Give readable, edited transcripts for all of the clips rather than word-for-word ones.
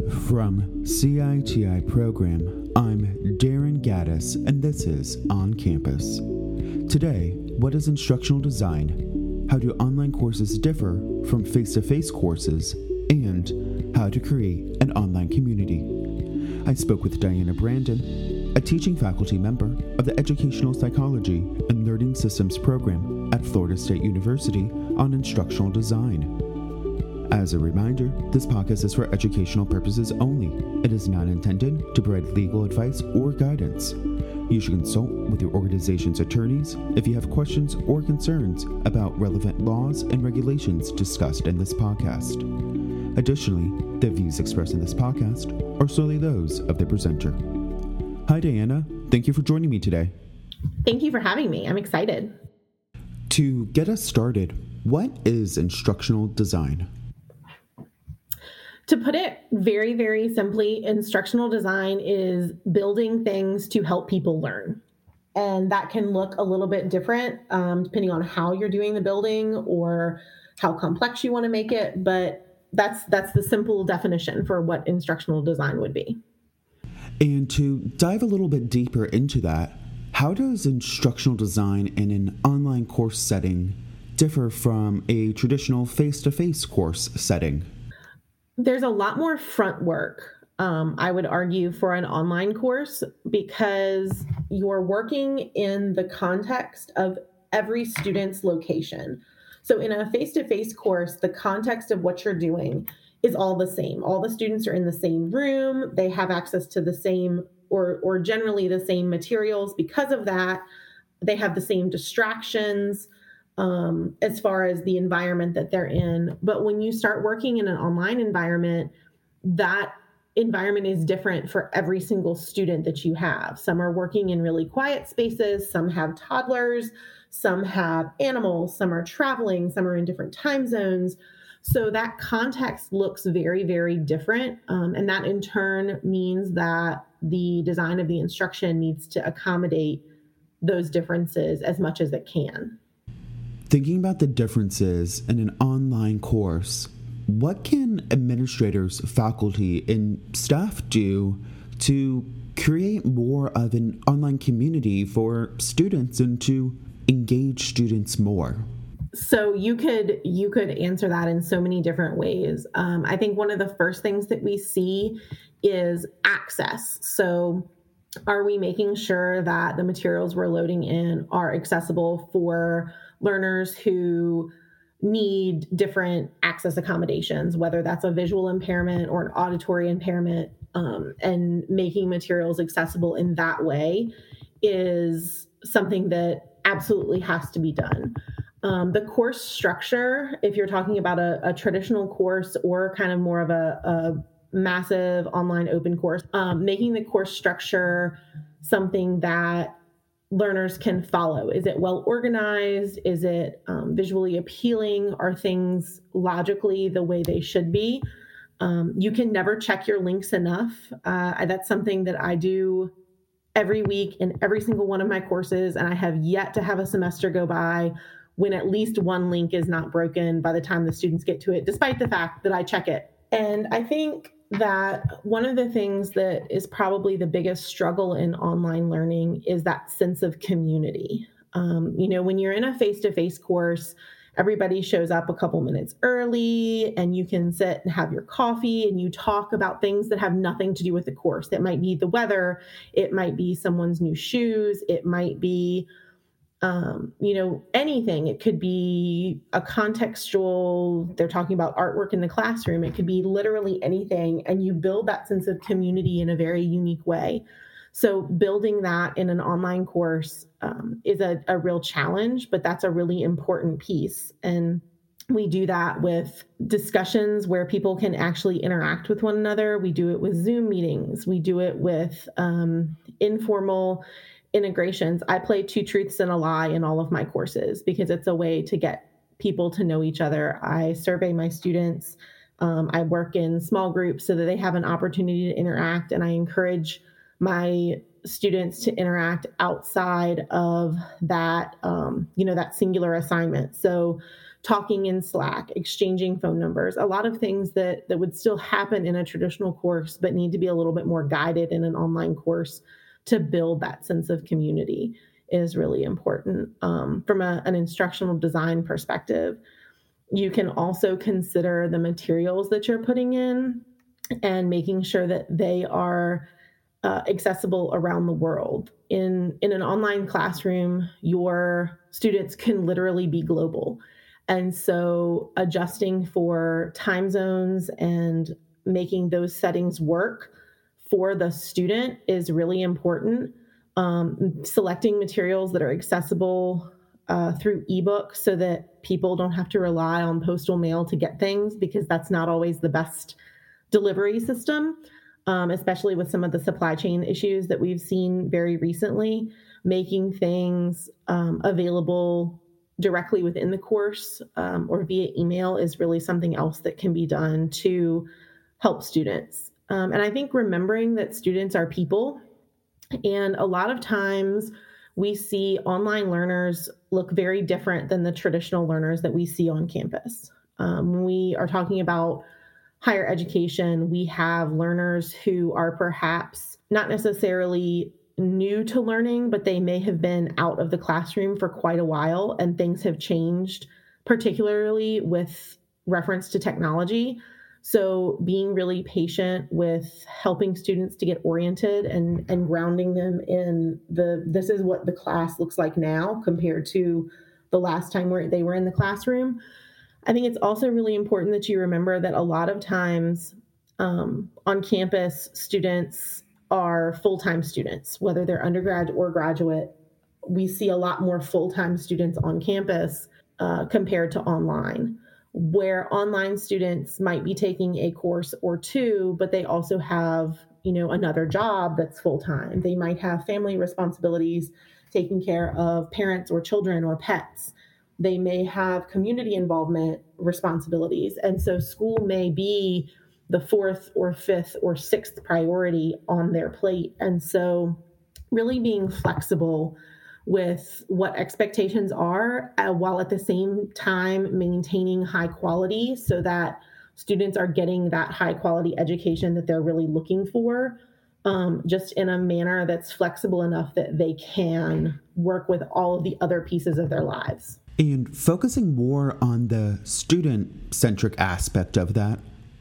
From CITI Program, I'm Darren Gaddis, and this is On Campus. Today, what is instructional design? How do online courses differ from face-to-face courses? And how to create an online community? I spoke with Diana Brandon, a teaching faculty member of the Educational Psychology and Learning Systems program at Florida State University on instructional design. As a reminder, this podcast is for educational purposes only. It is not intended to provide legal advice or guidance. You should consult with your organization's attorneys if you have questions or concerns about relevant laws and regulations discussed in this podcast. Additionally, the views expressed in this podcast are solely those of the presenter. Hi, Diana. Thank you for joining me today. Thank you for having me. I'm excited. To get us started, what is instructional design? To put it very, very simply, instructional design is building things to help people learn. And that can look a little bit different depending on how you're doing the building or how complex you want to make it. But that's the simple definition for what instructional design would be. And to dive a little bit deeper into that, how does instructional design in an online course setting differ from a traditional face-to-face course setting? There's a lot more front work, I would argue, for an online course because you're working in the context of every student's location. So in a face-to-face course, the context of what you're doing is all the same. All the students are in the same room. They have access to the same or generally the same materials. Because of that, they have the same distractions as far as the environment that they're in. But when you start working in an online environment, that environment is different for every single student that you have. Some are working in really quiet spaces. Some have toddlers. Some have animals. Some are traveling. Some are in different time zones. So that context looks very, very different. And that in turn means that the design of the instruction needs to accommodate those differences as much as it can. Thinking about the differences in an online course, what can administrators, faculty, and staff do to create more of an online community for students and to engage students more? So you could answer that in so many different ways. I think one of the first things that we see is access. So are we making sure that the materials we're loading in are accessible for learners who need different access accommodations, whether that's a visual impairment or an auditory impairment, and making materials accessible in that way is something that absolutely has to be done. The course structure, if you're talking about a traditional course or kind of more of a massive online open course, making the course structure something that learners can follow. Is it well organized? Is it visually appealing? Are things logically the way they should be? You can never check your links enough. That's something that I do every week in every single one of my courses, and I have yet to have a semester go by when at least one link is not broken by the time the students get to it, despite the fact that I check it. And I think that one of the things that is probably the biggest struggle in online learning is that sense of community. When you're in a face-to-face course, everybody shows up a couple minutes early and you can sit and have your coffee and you talk about things that have nothing to do with the course. It might be the weather. It might be someone's new shoes. It might be anything. It could be a contextual, they're talking about artwork in the classroom. It could be literally anything. And you build that sense of community in a very unique way. So building that in an online course is a real challenge, but that's a really important piece. And we do that with discussions where people can actually interact with one another. We do it with Zoom meetings. We do it with informal integrations. I play 2 truths and a lie in all of my courses because it's a way to get people to know each other. I survey my students. I work in small groups so that they have an opportunity to interact, and I encourage my students to interact outside of that, that singular assignment. So talking in Slack, exchanging phone numbers, a lot of things that would still happen in a traditional course, but need to be a little bit more guided in an online course to build that sense of community is really important. From an instructional design perspective, you can also consider the materials that you're putting in and making sure that they are accessible around the world. In an online classroom, your students can literally be global. And so adjusting for time zones and making those settings work for the student is really important. Selecting materials that are accessible through ebook so that people don't have to rely on postal mail to get things, because that's not always the best delivery system, especially with some of the supply chain issues that we've seen very recently. Making things available directly within the course or via email is really something else that can be done to help students. And I think remembering that students are people, and a lot of times we see online learners look very different than the traditional learners that we see on campus. When we are talking about higher education, we have learners who are perhaps not necessarily new to learning, but they may have been out of the classroom for quite a while and things have changed, particularly with reference to technology. So being really patient with helping students to get oriented and grounding them in this is what the class looks like now compared to the last time they were in the classroom. I think it's also really important that you remember that a lot of times on campus, students are full-time students, whether they're undergrad or graduate. We see a lot more full-time students on campus compared to online, where online students might be taking a course or two, but they also have, another job that's full-time. They might have family responsibilities, taking care of parents or children or pets. They may have community involvement responsibilities. And so school may be the fourth or fifth or sixth priority on their plate. And so really being flexible with what expectations are while at the same time maintaining high quality so that students are getting that high quality education that they're really looking for, just in a manner that's flexible enough that they can work with all of the other pieces of their lives. And focusing more on the student-centric aspect of that,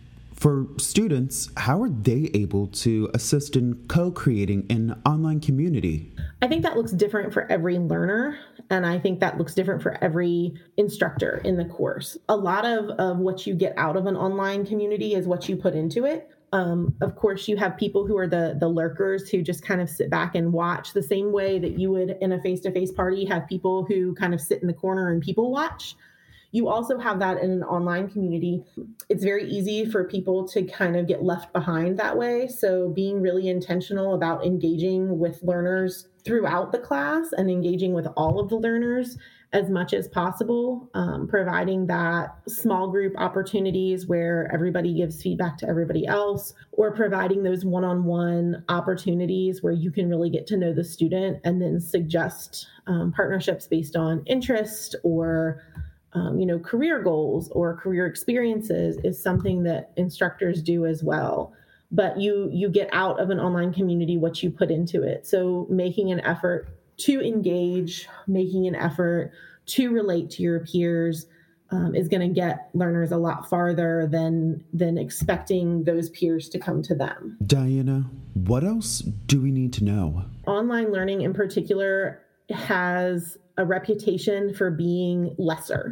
for students, how are they able to assist in co-creating an online community? I think that looks different for every learner, and I think that looks different for every instructor in the course. A lot of what you get out of an online community is what you put into it. Of course, you have people who are the lurkers who just kind of sit back and watch, the same way that you would in a face-to-face party have people who kind of sit in the corner and people watch. You also have that in an online community. It's very easy for people to kind of get left behind that way. So being really intentional about engaging with learners throughout the class and engaging with all of the learners as much as possible, providing that small group opportunities where everybody gives feedback to everybody else, or providing those one-on-one opportunities where you can really get to know the student and then suggest partnerships based on interest or career goals or career experiences is something that instructors do as well. But you get out of an online community what you put into it. So making an effort to engage, making an effort to relate to your peers is going to get learners a lot farther than expecting those peers to come to them. Diana, what else do we need to know? Online learning in particular has a reputation for being lesser.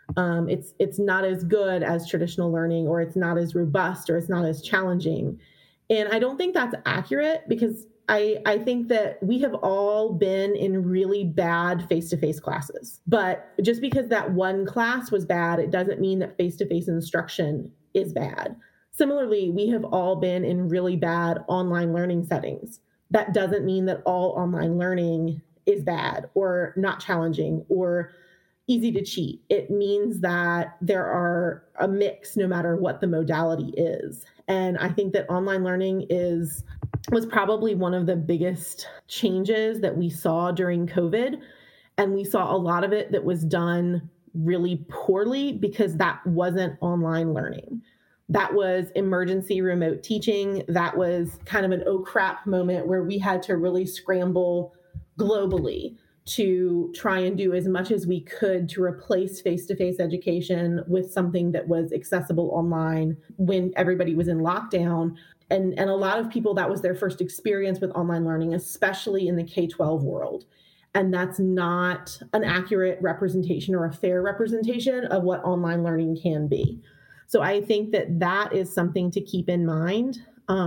It's not as good as traditional learning, or it's not as robust, or it's not as challenging. And I don't think that's accurate, because I think that we have all been in really bad face-to-face classes. But just because that one class was bad, it doesn't mean that face-to-face instruction is bad. Similarly, we have all been in really bad online learning settings. That doesn't mean that all online learning is bad or not challenging or easy to cheat. It means that there are a mix no matter what the modality is. And I think that online learning was probably one of the biggest changes that we saw during COVID. And we saw a lot of it that was done really poorly because that wasn't online learning. That was emergency remote teaching. That was kind of an oh crap moment where we had to really scramble globally to try and do as much as we could to replace face-to-face education with something that was accessible online when everybody was in lockdown. And a lot of people, that was their first experience with online learning, especially in the K-12 world. And that's not an accurate representation or a fair representation of what online learning can be. So I think that that is something to keep in mind,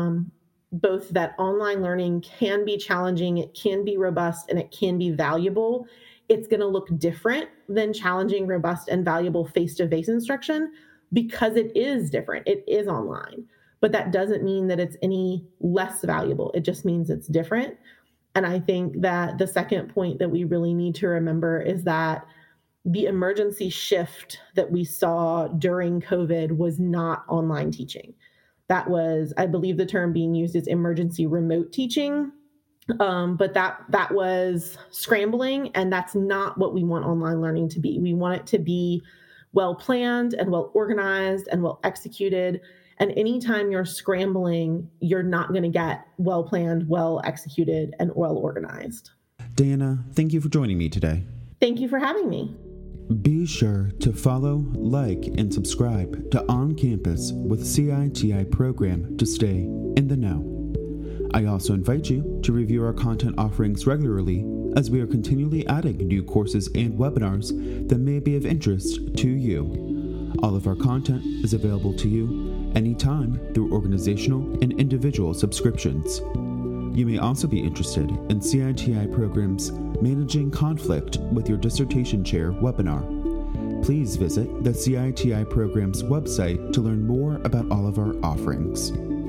both that online learning can be challenging, it can be robust, and it can be valuable. It's going to look different than challenging, robust, and valuable face-to-face instruction because it is different. It is online. But that doesn't mean that it's any less valuable. It just means it's different. And I think that the second point that we really need to remember is that the emergency shift that we saw during COVID was not online teaching. That was, I believe the term being used is emergency remote teaching. But that was scrambling, and that's not what we want online learning to be. We want it to be well planned and well organized and well executed. And anytime you're scrambling, you're not going to get well planned, well executed, and well organized. Diana, thank you for joining me today. Thank you for having me. Be sure to follow, like, and subscribe to On Campus with CITI program to stay in the know. I also invite you to review our content offerings regularly as we are continually adding new courses and webinars that may be of interest to you. All of our content is available to you anytime through organizational and individual subscriptions. You may also be interested in CITI programs Managing Conflict with Your Dissertation Chair webinar. Please visit the CITI program's website to learn more about all of our offerings.